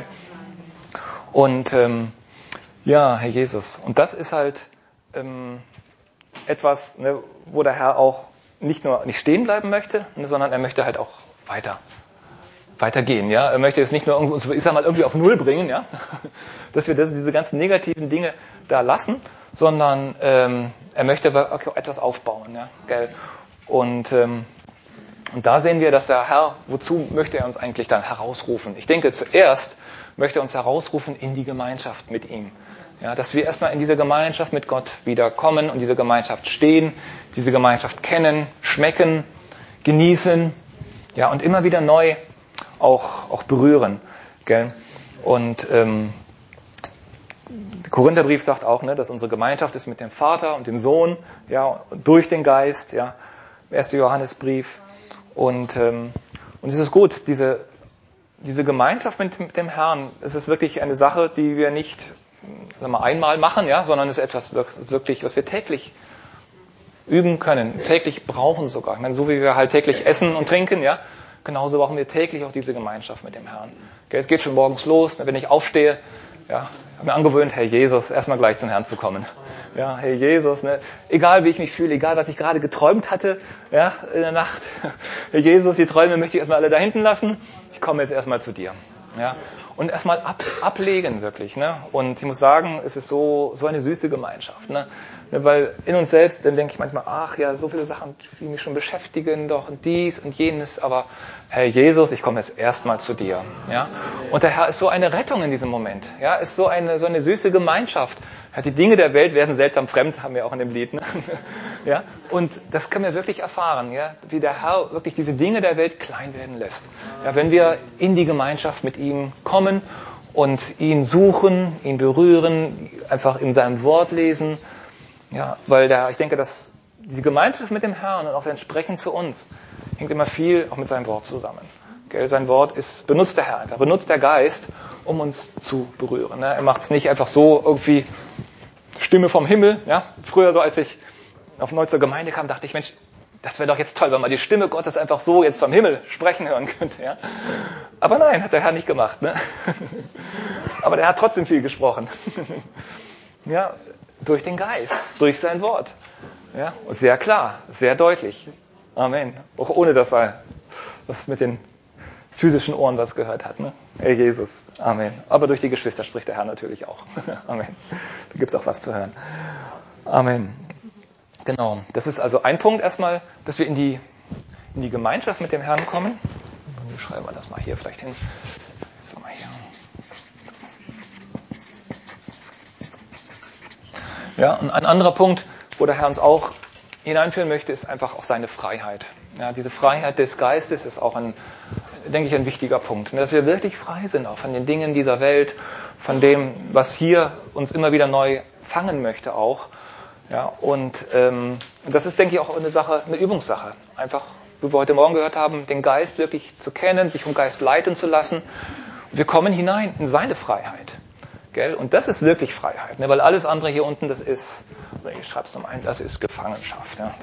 Und, ähm, ja, Herr Jesus. Und das ist halt, ähm, etwas, ne, wo der Herr auch nicht nur nicht stehen bleiben möchte, ne, sondern er möchte halt auch weiter, weitergehen. Ja? Er möchte es nicht nur irgendwo, ich sag mal, irgendwie auf Null bringen, ja? Dass wir das, diese ganzen negativen Dinge da lassen, sondern ähm, er möchte auch etwas aufbauen. Ja? Gell? Und, ähm, und da sehen wir, dass der Herr, wozu möchte er uns eigentlich dann herausrufen? Ich denke, zuerst möchte er uns herausrufen in die Gemeinschaft mit ihm. Ja, dass wir erstmal in diese Gemeinschaft mit Gott wieder kommen und diese Gemeinschaft stehen, diese Gemeinschaft kennen, schmecken, genießen, ja, und immer wieder neu auch, auch berühren. Gell? Und ähm, der Korintherbrief sagt auch, ne, dass unsere Gemeinschaft ist mit dem Vater und dem Sohn, ja, durch den Geist, ja, erster Johannesbrief. Und, ähm, und es ist gut, diese, diese Gemeinschaft mit, mit dem Herrn, es ist wirklich eine Sache, die wir nicht sagen wir, einmal machen, ja, sondern es ist etwas wirklich, was wir täglich üben können, täglich brauchen sogar. Ich meine, so wie wir halt täglich essen und trinken, ja, genauso brauchen wir täglich auch diese Gemeinschaft mit dem Herrn. Gell, es geht schon morgens los, wenn ich aufstehe, ja, ich habe mir angewöhnt, Herr Jesus, erstmal gleich zum Herrn zu kommen. Ja, Herr Jesus, ne, egal wie ich mich fühle, egal was ich gerade geträumt hatte, ja, in der Nacht, Herr Jesus, die Träume möchte ich erstmal alle da hinten lassen, ich komme jetzt erstmal zu dir. Ja, und erstmal ab, ablegen wirklich. Ne? Und ich muss sagen, es ist so, so eine süße Gemeinschaft. Ne? Weil in uns selbst, dann denke ich manchmal, ach ja, so viele Sachen, die mich schon beschäftigen, doch und dies und jenes, aber Herr Jesus, ich komme jetzt erstmal zu dir. Ja? Und der Herr ist so eine Rettung in diesem Moment. Ja? Ist so eine, so eine süße Gemeinschaft. Ja, die Dinge der Welt werden seltsam fremd, haben wir auch in dem Lied. Ne? Ja? Und das können wir wirklich erfahren, ja? Wie der Herr wirklich diese Dinge der Welt klein werden lässt. Ja, wenn wir in die Gemeinschaft mit ihm kommen und ihn suchen, ihn berühren, einfach in seinem Wort lesen. Ja, weil der, ich denke, dass die Gemeinschaft mit dem Herrn und auch sein Sprechen zu uns hängt immer viel auch mit seinem Wort zusammen. Gell? Sein Wort ist, benutzt der Herr einfach, benutzt der Geist, um uns zu berühren. Ne? Er macht es nicht einfach so irgendwie Stimme vom Himmel. Ja? Früher so, als ich auf neu zur Gemeinde kam, dachte ich, Mensch, das wäre doch jetzt toll, wenn man die Stimme Gottes einfach so jetzt vom Himmel sprechen hören könnte. Ja? Aber nein, hat der Herr nicht gemacht. Ne? Aber der hat trotzdem viel gesprochen. Ja, durch den Geist, durch sein Wort. Ja? Und sehr klar, sehr deutlich. Amen. Auch ohne, dass man was mit den physischen Ohren was gehört hat. Ne? Herr Jesus. Amen. Aber durch die Geschwister spricht der Herr natürlich auch. Amen. Da gibt es auch was zu hören. Amen. Genau. Das ist also ein Punkt erstmal, dass wir in die, in die Gemeinschaft mit dem Herrn kommen. Wie schreiben wir das mal hier vielleicht hin? So, mal hier. Ja, und ein anderer Punkt, wo der Herr uns auch hineinführen möchte, ist einfach auch seine Freiheit. Ja, diese Freiheit des Geistes ist auch ein, denke ich, ein wichtiger Punkt. Dass wir wirklich frei sind auch von den Dingen dieser Welt, von dem, was hier uns immer wieder neu fangen möchte auch. Ja, und ähm, das ist, denke ich, auch eine Sache, eine Übungssache. Einfach, wie wir heute Morgen gehört haben, den Geist wirklich zu kennen, sich vom Geist leiten zu lassen. Und wir kommen hinein in seine Freiheit. Gell? Und das ist wirklich Freiheit, ne? Weil alles andere hier unten, das ist, ich schreibe es nochmal ein, das ist Gefangenschaft. Ja?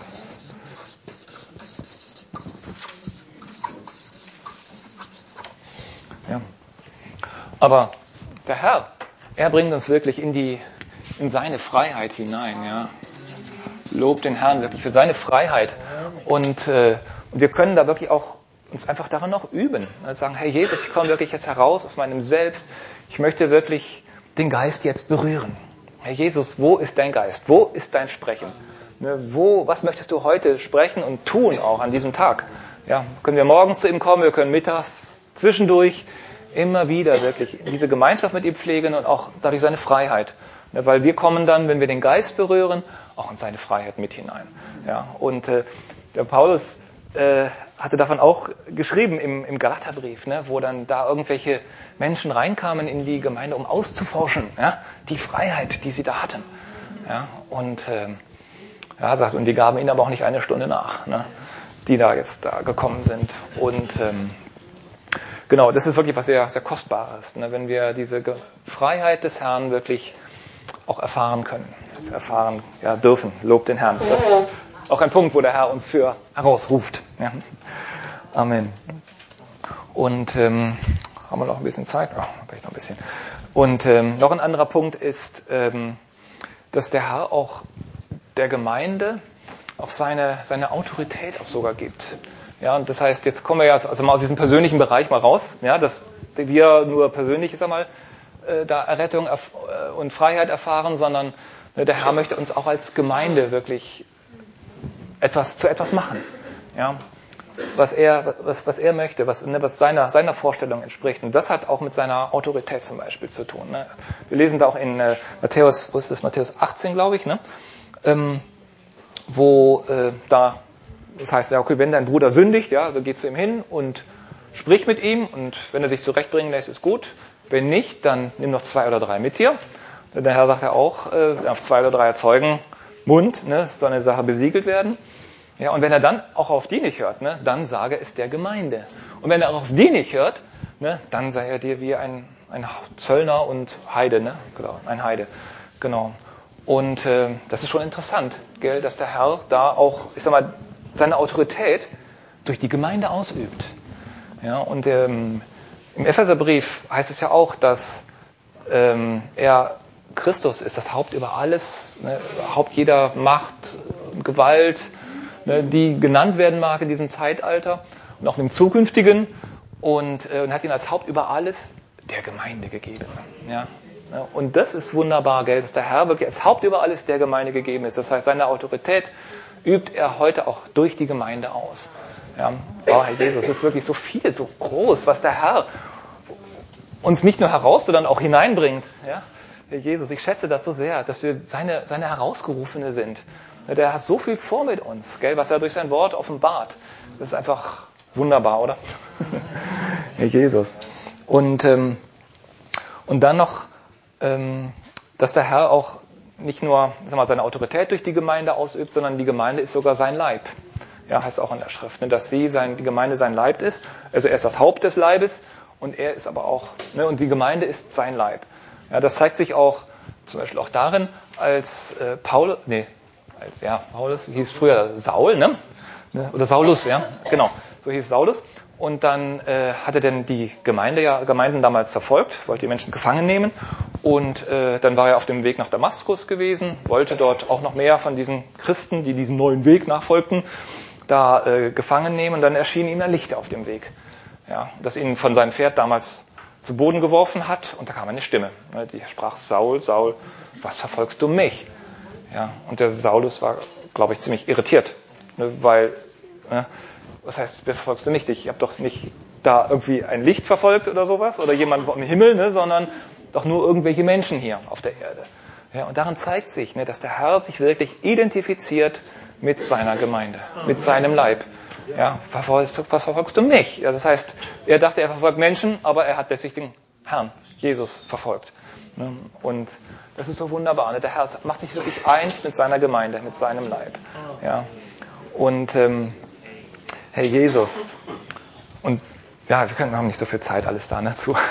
Ja. Aber der Herr, er bringt uns wirklich in die in seine Freiheit hinein. Ja. Lobt den Herrn wirklich für seine Freiheit. Und, äh, und wir können da wirklich auch uns einfach daran noch üben. Also sagen, Herr Jesus, ich komme wirklich jetzt heraus aus meinem Selbst. Ich möchte wirklich den Geist jetzt berühren. Herr Jesus, wo ist dein Geist? Wo ist dein Sprechen? Ne, wo, was möchtest du heute sprechen und tun auch an diesem Tag? Ja, können wir morgens zu ihm kommen, wir können mittags, zwischendurch, immer wieder wirklich diese Gemeinschaft mit ihm pflegen und auch dadurch seine Freiheit. Ne, weil wir kommen dann, wenn wir den Geist berühren, auch in seine Freiheit mit hinein. Ja, und äh, der Paulus äh, hatte davon auch geschrieben im, im Galaterbrief, ne, wo dann da irgendwelche Menschen reinkamen in die Gemeinde, um auszuforschen, ja, die Freiheit, die sie da hatten. Ja, und äh, ja, sagt, und die gaben ihnen aber auch nicht eine Stunde nach, ne, die da jetzt da gekommen sind. Und ähm, genau, das ist wirklich was sehr, sehr Kostbares, ne, wenn wir diese Freiheit des Herrn wirklich auch erfahren können, erfahren ja, dürfen. Lob den Herrn. Das ist auch ein Punkt, wo der Herr uns für herausruft. Ja. Amen. Und ähm, haben wir noch ein bisschen Zeit? Ach, vielleicht noch ein bisschen. Und ähm, noch ein anderer Punkt ist, ähm, dass der Herr auch der Gemeinde auch seine, seine Autorität auch sogar gibt. Ja, und das heißt, jetzt kommen wir ja also mal aus diesem persönlichen Bereich mal raus, ja, dass wir nur persönlich, sag mal, äh, da Errettung erf- und Freiheit erfahren, sondern äh, der Herr möchte uns auch als Gemeinde wirklich etwas zu etwas machen, ja, was er, was, was er möchte, was, ne, was seiner, seiner Vorstellung entspricht. Und das hat auch mit seiner Autorität zum Beispiel zu tun. Ne? Wir lesen da auch in äh, Matthäus, wo ist das? Matthäus achtzehn, glaube ich, ne? Ähm, wo äh, da, das heißt, ja, okay, wenn dein Bruder sündigt, ja, dann geh zu ihm hin und sprich mit ihm und wenn er sich zurechtbringen lässt, ist gut. Wenn nicht, dann nimm noch zwei oder drei mit dir. Der Herr sagt ja auch, äh, auf zwei oder drei Zeugen Mund, ne, soll eine Sache besiegelt werden. Ja, und wenn er dann auch auf die nicht hört, ne, dann sage es der Gemeinde. Und wenn er auch auf die nicht hört, ne, dann sei er dir wie ein, ein Zöllner und Heide, ne, genau, ein Heide, genau. Und äh, das ist schon interessant, gell, dass der Herr da auch, ich sag mal, seine Autorität durch die Gemeinde ausübt. Ja, und ähm, im Epheserbrief heißt es ja auch, dass ähm, er Christus ist das Haupt über alles, ne, Haupt jeder Macht, Gewalt, ne, die genannt werden mag in diesem Zeitalter und auch im zukünftigen, und, äh, und hat ihn als Haupt über alles der Gemeinde gegeben. Ja. Ja, und das ist wunderbar, gell, dass der Herr wirklich als Haupt über alles der Gemeinde gegeben ist. Das heißt, seine Autorität übt er heute auch durch die Gemeinde aus. Ja. Oh, Herr Jesus, es ist wirklich so viel, so groß, was der Herr uns nicht nur heraus, sondern auch hineinbringt. Ja. Herr Jesus, ich schätze das so sehr, dass wir seine, seine Herausgerufene sind. Der hat so viel vor mit uns, gell, was er durch sein Wort offenbart. Das ist einfach wunderbar, oder? Herr Jesus. Und, ähm, und dann noch, ähm, dass der Herr auch nicht nur sag mal, seine Autorität durch die Gemeinde ausübt, sondern die Gemeinde ist sogar sein Leib. Ja, heißt auch in der Schrift, ne, dass sie sein, die Gemeinde sein Leib ist. Also er ist das Haupt des Leibes und er ist aber auch, ne, und die Gemeinde ist sein Leib. Ja, das zeigt sich auch zum Beispiel auch darin, als äh, Paulus, nee, als ja, Paulus hieß früher Saul, ne? Oder Saulus, ja, genau, so hieß Saulus. Und dann äh, hatte denn die Gemeinde ja, Gemeinden damals verfolgt, wollte die Menschen gefangen nehmen. Und äh, dann war er auf dem Weg nach Damaskus gewesen, wollte dort auch noch mehr von diesen Christen, die diesem neuen Weg nachfolgten, da äh, gefangen nehmen. Und dann erschien ihm ein Licht auf dem Weg, ja, das ihn von seinem Pferd damals zu Boden geworfen hat. Und da kam eine Stimme, ne, die sprach: Saul, Saul, was verfolgst du mich? Ja, und der Saulus war, glaube ich, ziemlich irritiert, ne, weil... Ne, was heißt, wer verfolgst du nicht? Ich habe doch nicht da irgendwie ein Licht verfolgt oder sowas oder jemand vom Himmel, ne, sondern doch nur irgendwelche Menschen hier auf der Erde. Ja, und darin zeigt sich, ne, dass der Herr sich wirklich identifiziert mit seiner Gemeinde, mit seinem Leib. Ja, was verfolgst, was verfolgst du mich? Ja, das heißt, er dachte, er verfolgt Menschen, aber er hat letztlich den Herrn, Jesus, verfolgt. Ne, und das ist so wunderbar. Ne? Der Herr macht sich wirklich eins mit seiner Gemeinde, mit seinem Leib. Ja, und ähm, Herr Jesus, und ja, wir können, haben nicht so viel Zeit, alles da ne, zu,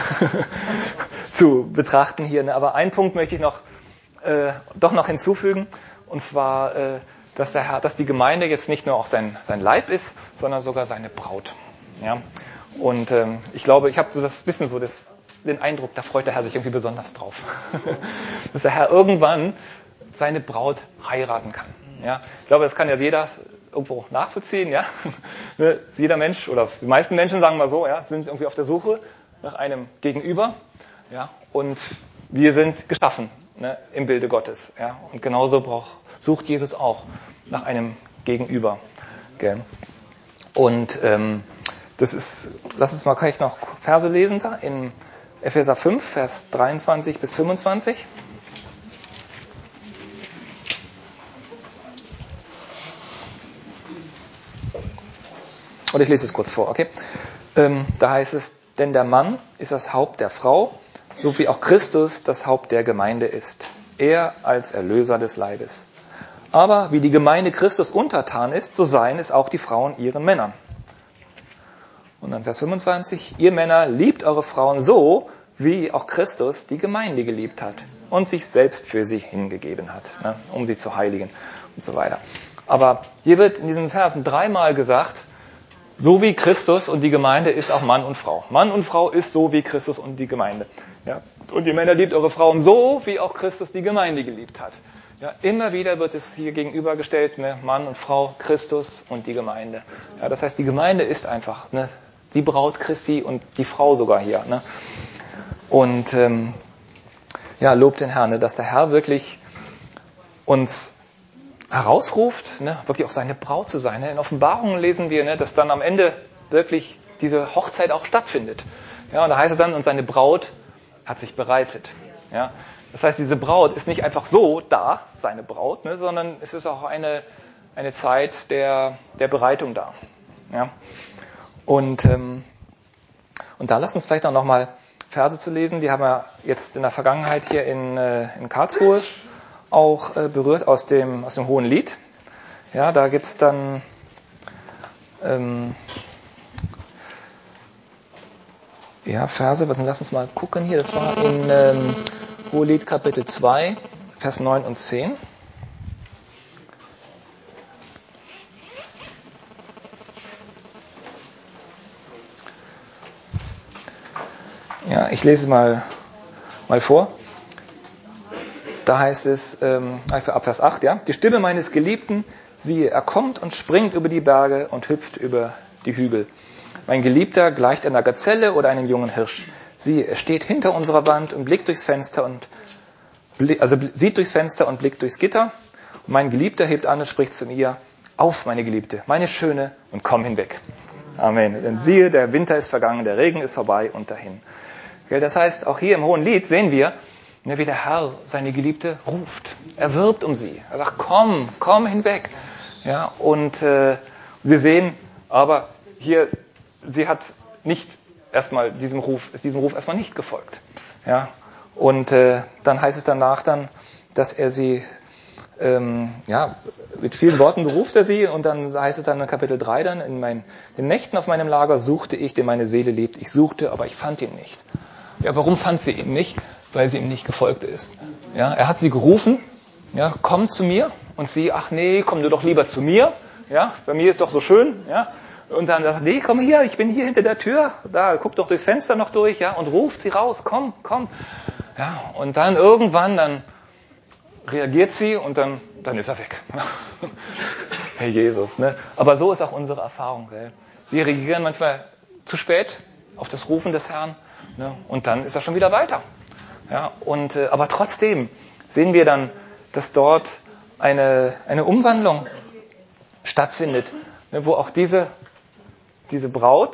zu betrachten hier, ne, aber einen Punkt möchte ich noch, äh, doch noch hinzufügen, und zwar, äh, dass, der Herr, dass die Gemeinde jetzt nicht nur auch sein, sein Leib ist, sondern sogar seine Braut. Ja? Und ähm, ich glaube, ich habe so das bisschen so das, den Eindruck, da freut der Herr sich irgendwie besonders drauf, dass der Herr irgendwann seine Braut heiraten kann. Ja? Ich glaube, das kann ja jeder irgendwo nachvollziehen, ja. Jeder Mensch oder die meisten Menschen, sagen wir so, ja, sind irgendwie auf der Suche nach einem Gegenüber, ja. Und wir sind geschaffen, ne, im Bilde Gottes, ja. Und genauso braucht, sucht Jesus auch nach einem Gegenüber, gell. Und ähm, das ist, lass uns mal, kann ich noch Verse lesen da in Epheser fünf, Vers dreiundzwanzig bis fünfundzwanzig. Und ich lese es kurz vor, okay? Ähm, da heißt es, denn der Mann ist das Haupt der Frau, so wie auch Christus das Haupt der Gemeinde ist. Er als Erlöser des Leibes. Aber wie die Gemeinde Christus untertan ist, so seien es auch die Frauen ihren Männern. Und dann Vers fünfundzwanzig, ihr Männer liebt eure Frauen so, wie auch Christus die Gemeinde geliebt hat und sich selbst für sie hingegeben hat, ne, um sie zu heiligen und so weiter. Aber hier wird in diesen Versen dreimal gesagt, so wie Christus und die Gemeinde ist auch Mann und Frau. Mann und Frau ist so wie Christus und die Gemeinde. Ja? Und ihr Männer liebt eure Frauen so, wie auch Christus die Gemeinde geliebt hat. Ja? Immer wieder wird es hier gegenübergestellt, ne? Mann und Frau, Christus und die Gemeinde. Ja? Das heißt, die Gemeinde ist einfach, ne? Die Braut Christi und die Frau sogar hier. Ne? Und ähm, ja, lobt den Herrn, ne? Dass der Herr wirklich uns herausruft, ne, wirklich auch seine Braut zu sein. Ne. In Offenbarungen lesen wir, ne, dass dann am Ende wirklich diese Hochzeit auch stattfindet. Ja, und da heißt es dann, und seine Braut hat sich bereitet. Ja. Das heißt, diese Braut ist nicht einfach so da, seine Braut, ne, sondern es ist auch eine, eine Zeit der, der Bereitung da. Ja. Und, ähm, und da lasst uns vielleicht auch noch mal Verse zu lesen, die haben wir jetzt in der Vergangenheit hier in, äh, in Karlsruhe auch äh, berührt aus dem, aus dem Hohen Lied. Ja, da gibt es dann ähm, ja, Verse, lass uns mal gucken hier, das war in ähm, Hohelied Kapitel zwei, Vers neun und zehn. Ja, ich lese mal, mal vor. Da heißt es, ähm, ab Vers acht, ja, die Stimme meines Geliebten, siehe, er kommt und springt über die Berge und hüpft über die Hügel. Mein Geliebter gleicht einer Gazelle oder einem jungen Hirsch. Siehe, er steht hinter unserer Wand und blickt durchs Fenster und also sieht durchs Fenster und blickt durchs Gitter. Und mein Geliebter hebt an und spricht zu ihr, auf, meine Geliebte, meine Schöne, und komm hinweg. Amen. Denn siehe, der Winter ist vergangen, der Regen ist vorbei und dahin. Das heißt, auch hier im Hohen Lied sehen wir, wie der Herr seine Geliebte ruft. Er wirbt um sie. Er sagt, komm, komm hinweg. Ja, und äh, wir sehen aber hier, sie hat nicht erstmal diesem Ruf, ist diesem Ruf erstmal nicht gefolgt. Ja, und äh, dann heißt es danach dann, dass er sie, ähm, ja, mit vielen Worten ruft er sie, und dann heißt es dann in Kapitel drei dann, in meinen in Nächten auf meinem Lager suchte ich, den meine Seele liebt. Ich suchte, aber ich fand ihn nicht. Ja, warum fand sie ihn nicht? Weil sie ihm nicht gefolgt ist. Ja, er hat sie gerufen, ja, komm zu mir, und sie, ach nee, komm du doch lieber zu mir, ja, bei mir ist doch so schön, ja, und dann sagt, nee, komm hier, ich bin hier hinter der Tür, da, guck doch durchs Fenster noch durch, ja, und ruft sie raus, komm, komm, ja, und dann irgendwann, dann reagiert sie, und dann, dann ist er weg. Herr Jesus, ne, aber so ist auch unsere Erfahrung, gell? Wir reagieren manchmal zu spät auf das Rufen des Herrn, ne, und dann ist er schon wieder weiter. Ja, und, äh, aber trotzdem sehen wir dann, dass dort eine, eine Umwandlung stattfindet, ne, wo auch diese, diese Braut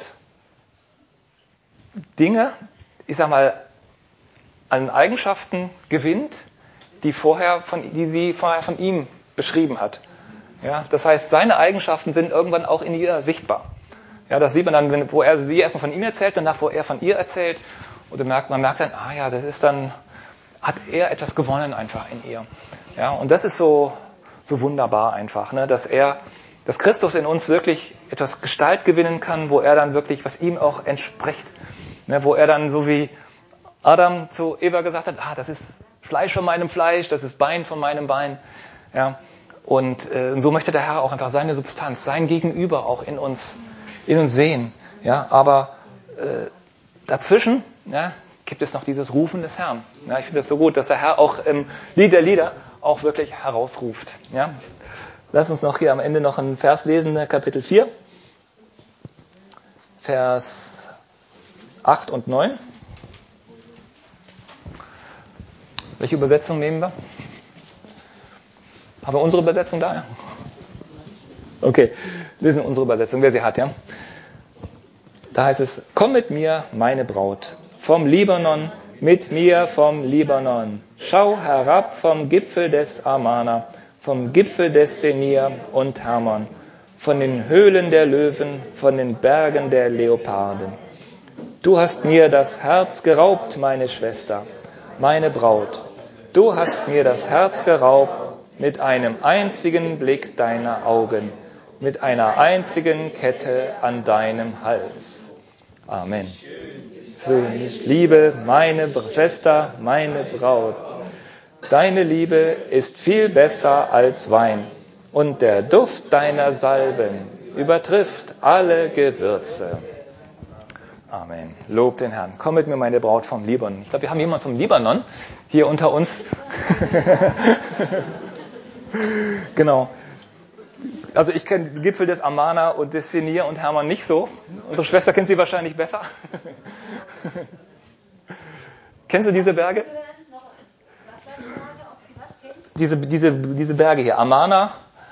Dinge, ich sag mal, an Eigenschaften gewinnt, die, vorher von, die sie vorher von ihm beschrieben hat. Ja, das heißt, seine Eigenschaften sind irgendwann auch in ihr sichtbar. Ja, das sieht man dann, wenn, wo er sie erstmal von ihm erzählt, danach, wo er von ihr erzählt. Und man merkt, man merkt dann, ah ja, das ist dann, hat er etwas gewonnen einfach in ihr. Ja, und das ist so, so wunderbar einfach, ne, dass er, dass Christus in uns wirklich etwas Gestalt gewinnen kann, wo er dann wirklich, was ihm auch entspricht, ne, wo er dann so wie Adam zu Eva gesagt hat, ah, das ist Fleisch von meinem Fleisch, das ist Bein von meinem Bein. Ja, und äh, so möchte der Herr auch einfach seine Substanz, sein Gegenüber auch in uns, in uns sehen. Ja, aber äh, dazwischen, ja, gibt es noch dieses Rufen des Herrn. Ja, ich finde es so gut, dass der Herr auch im Lied der Lieder auch wirklich herausruft. Ja. Lass uns noch hier am Ende noch einen Vers lesen, Kapitel vier, Vers acht und neun. Welche Übersetzung nehmen wir? Haben wir unsere Übersetzung da? Ja? Okay, lesen wir unsere Übersetzung, wer sie hat, ja. Da heißt es, komm mit mir, meine Braut, vom Libanon, mit mir vom Libanon. Schau herab vom Gipfel des Amana, vom Gipfel des Senir und Hermon, von den Höhlen der Löwen, von den Bergen der Leoparden. Du hast mir das Herz geraubt, meine Schwester, meine Braut. Du hast mir das Herz geraubt mit einem einzigen Blick deiner Augen, mit einer einzigen Kette an deinem Hals. Amen. So, ich liebe meine Schwester, meine Braut. Deine Liebe ist viel besser als Wein, und der Duft deiner Salben übertrifft alle Gewürze. Amen. Lob den Herrn. Komm mit mir, meine Braut vom Libanon. Ich glaube, wir haben jemanden vom Libanon hier unter uns. Genau. Also ich kenne die Gipfel des Amana und des Senir und Hermon nicht so. Unsere Schwester kennt sie wahrscheinlich besser. Kennst du diese Berge? Diese, diese, diese Berge hier. Amana.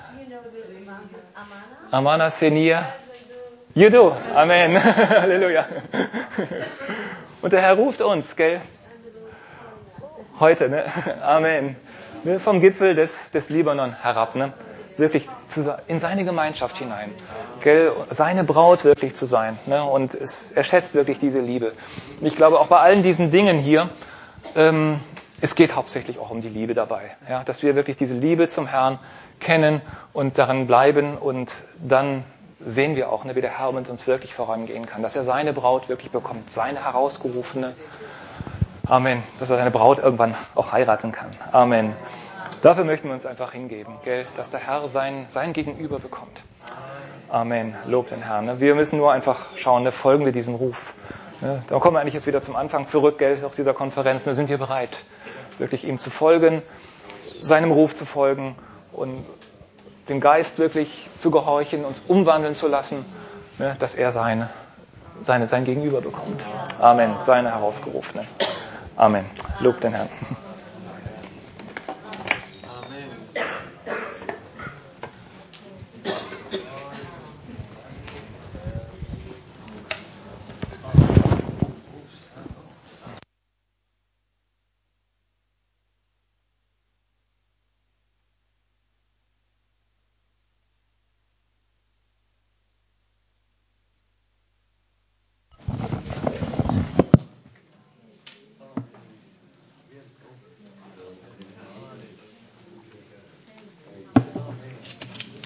Amana, Senir. You do. Amen. Halleluja. Und der Herr ruft uns, gell? Heute, ne? Amen. Ne? Vom Gipfel des, des Libanon herab, ne? Wirklich zu, in seine Gemeinschaft hinein, gell? Seine Braut wirklich zu sein, ne? Und es, er schätzt wirklich diese Liebe. Und ich glaube auch bei allen diesen Dingen hier, ähm, es geht hauptsächlich auch um die Liebe dabei, ja? Dass wir wirklich diese Liebe zum Herrn kennen und daran bleiben, und dann sehen wir auch, ne, wie der Herr mit uns wirklich vorangehen kann, dass er seine Braut wirklich bekommt, seine herausgerufene. Amen. Dass er seine Braut irgendwann auch heiraten kann. Amen. Dafür möchten wir uns einfach hingeben, gell? Dass der Herr sein, sein Gegenüber bekommt. Amen. Lob den Herrn. Wir müssen nur einfach schauen, ne? Folgen wir diesem Ruf. Ja, da kommen wir eigentlich jetzt wieder zum Anfang zurück, gell, auf dieser Konferenz. Da sind wir bereit, wirklich ihm zu folgen, seinem Ruf zu folgen und dem Geist wirklich zu gehorchen, uns umwandeln zu lassen, ne, dass er seine, seine, sein Gegenüber bekommt. Amen. Seine Herausgerufenen. Amen. Lob den Herrn.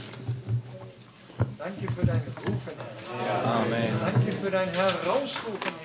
Danke für dein Rufen, Herr. Amen. Danke für dein Herausrufen,